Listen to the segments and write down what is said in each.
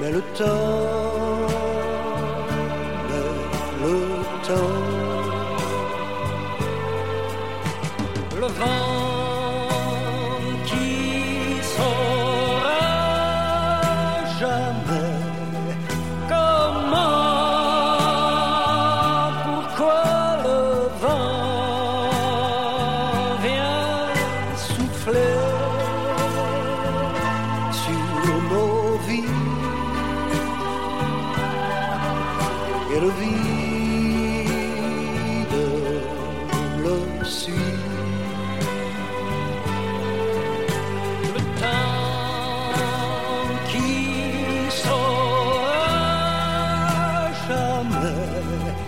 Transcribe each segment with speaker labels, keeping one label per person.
Speaker 1: mais le temps, le vent qui saura jamais comment, pourquoi le vent vient souffler sur nos vies et le vide le suit. Le temps qui saura jamais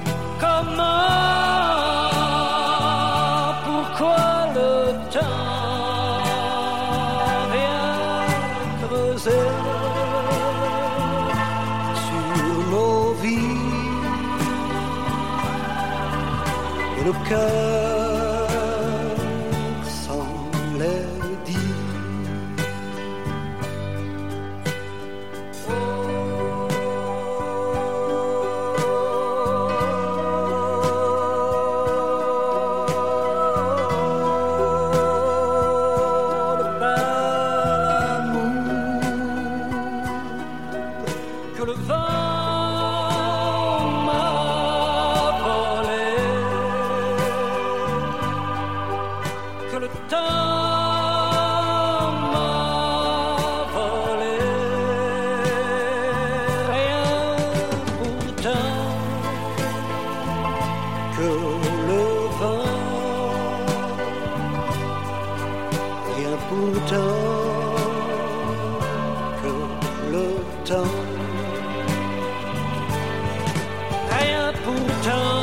Speaker 1: comment, pourquoi le temps vient creuser sur nos vies et nos cœurs sans les dire. Le bel amour que le vent m'a volé, que le temps m'a volé, rien pourtant que le vent, rien pourtant que le temps, rien pourtant